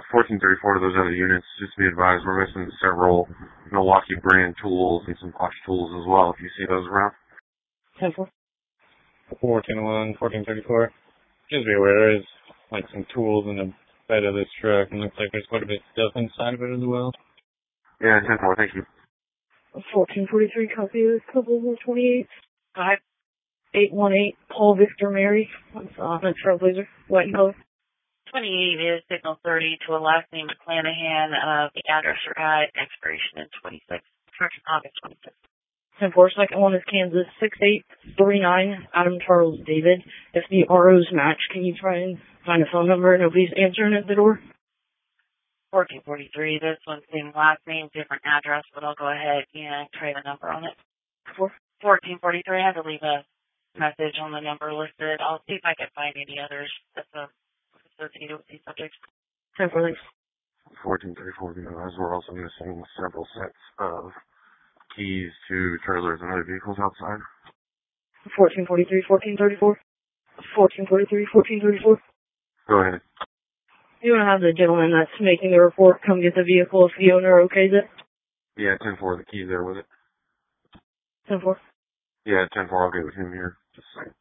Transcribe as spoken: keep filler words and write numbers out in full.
fourteen thirty-four to those other units. Just to be advised, we're missing several Milwaukee brand tools and some clutch tools as well, if you see those around. ten four. fourteen oh one, fourteen thirty-four. Just be aware, there is like some tools in the bed of this truck, and looks like there's quite a bit of stuff inside of it as well. Yeah, ten four, thank you. fourteen forty-three, copy this, couple of twenty-eight. Go ahead. eight one eight, Paul Victor Mary. That's uh, that's Trailblazer, white and color. twenty-eight is signal thirty to a last name McClanahan. Uh, the address are at expiration in twenty-six, August twenty-sixth. ten four, second one is Kansas, six eight three nine, Adam Charles David. If the R Os match, can you try and find a phone number? Nobody's answering at the door. fourteen forty-three, this one's same last name, different address, but I'll go ahead and try the number on it. Four. fourteen forty-three, I had to leave a message on the number listed. I'll see if I can find any others that's uh, associated with these subjects. ten four, thanks. fourteen thirty-four, as we're also missing several sets of keys to trailers and other vehicles outside. fourteen forty-three, fourteen thirty-four. fourteen forty-three, fourteen thirty-four. Go ahead. You want to have the gentleman that's making the report come get the vehicle if the owner okays it? Yeah, ten four, the key's there with it. ten four. Yeah, ten four, I'll get with him here. Just a second.